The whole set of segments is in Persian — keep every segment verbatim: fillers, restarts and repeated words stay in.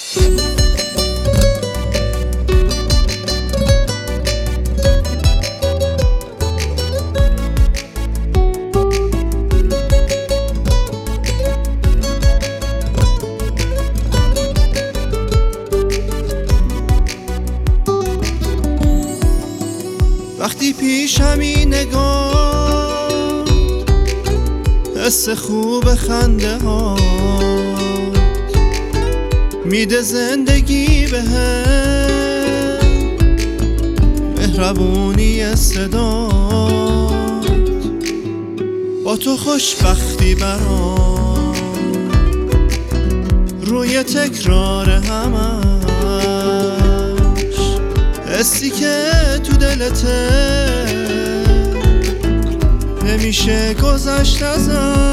وقتی پیشمی نگاه حس خوب خنده ها میده زندگی به هم، مهربونی صدات با تو خوشبختی برام روی تکرار همش، حسی که تو دلته نمیشه گذشت ازش.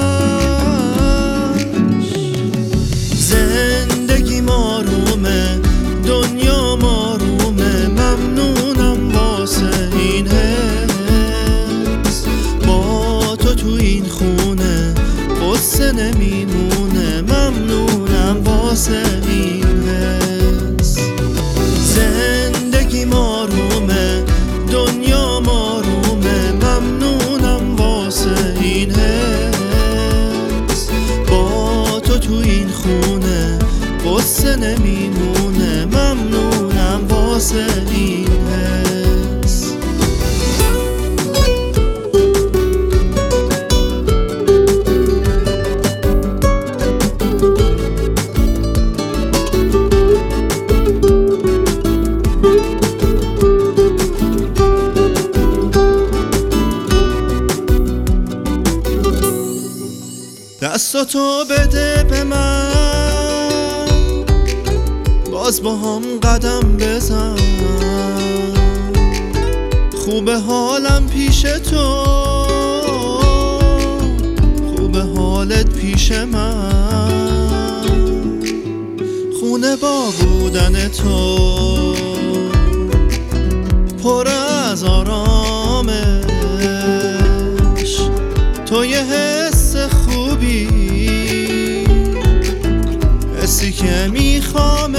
زندگی مارومه، دنیا مارومه، ممنونم واسه این حس. با تو تو این خونه قصه نمیمونه، ممنونم واسه این حس. زندگی مارومه، دنیا مارومه، ممنونم واسه این حس. با تو تو این خونه قصه نمیمونه، ممنونم واسه این حس. دستاتو بده به من، باز با هم قدم بزن. خوبه حالم پیش تو، خوبه حالت پیش من. خونه با بودن تو پر از آرامش، تو یه حس خوبی، حسی که میخوامش.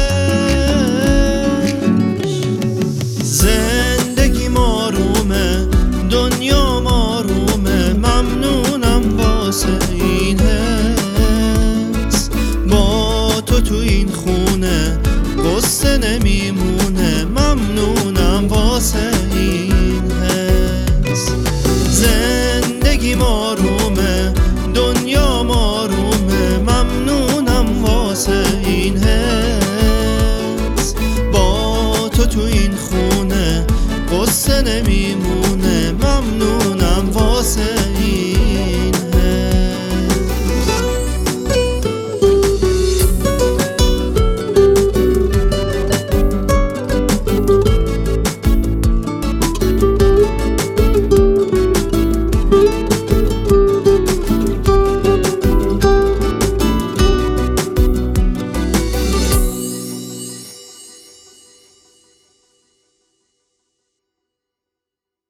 زندگی مارومه، دنیا مارومه، ممنونم واسه این حس. با تو تو این خونه قصه نمیمونه، ممنونم واسه